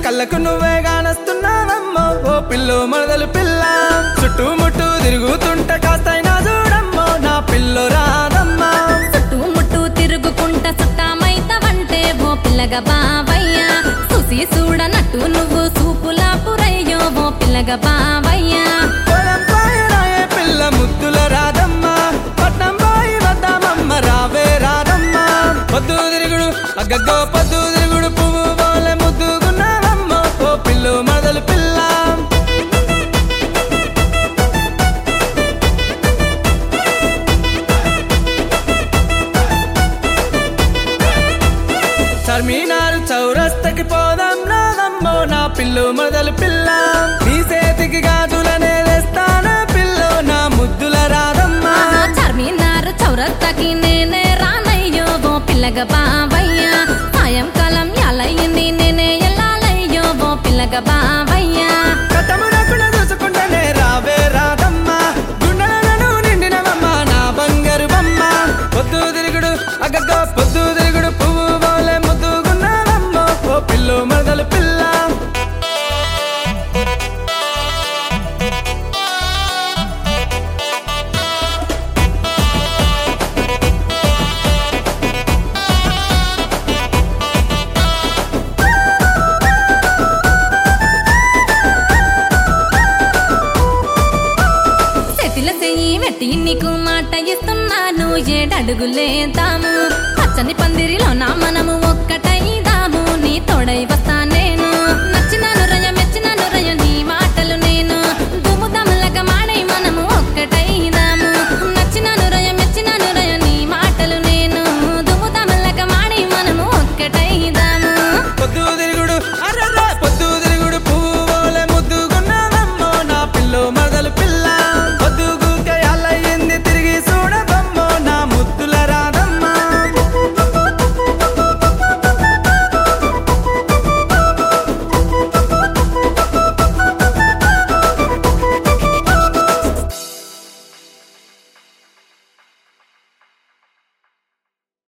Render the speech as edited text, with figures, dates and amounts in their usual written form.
కళ్ళకు నువ్వే గానొస్తున్నావమ్మో ఓ పిల్లో మరదలు పిల్ల చుట్టుముట్టు తిరుగుతుంటే కాస్తైనా చూడమ్మో నా పిల్లో రాదమ్మా చుట్టుముట్టు తిరుగుకుంటా చుట్టామైతవంటే ఓ పిల్లగా బావయ్యా చూసి చూడనట్టు నువ్వు చూపులా పురయ్యో ఓ పిల్లగా బావయ్యా పొలం పాయరాయే పిల్ల ముద్దుల రాదమ్మా పట్నం పోయి వద్దామమ్మ రావే రాదమ్మా పొద్దు తిరుగుడు అగ్గగ్గో పొద్దు తిరుగుడు పువ్వు పోలే ముద్దుగున్నావమ్మో ఓ పిల్లో మరదలు పిల్ల చార్మినార్ చౌరస్తకి పోదాం నాదమ్మో నా పిల్లో మరదలు పిల్ల నీ చేతికి గాజులనే తెస్తానా పిల్లో నా ముద్దుల రాదమ్మా చార్మినార్ చౌరస్తాకి నేనే రానయ్యో ఓ పిల్లగా బావయ్యా సాయంకాలం ఎలయింది నేనే ఎల్లాలయ్యో ఓ పిల్లగా బావయ్యా కథమునకున చూసుకుంటేనే రావే రాదమ్మా గుండెలను నిండినవమ్మ నా బంగారు బొమ్మ పొద్దు తిరుగుడు అగ్గగ్గో పొద్దు తిరుగుడు పువ్వు పోలే ముద్దుగున్నావమ్మో ఓ పిల్లో మరదలు పిల్ల చేతిలో చెయ్యి పెట్టి నీకు మాట ఇస్తున్నాను 7 అడుగులే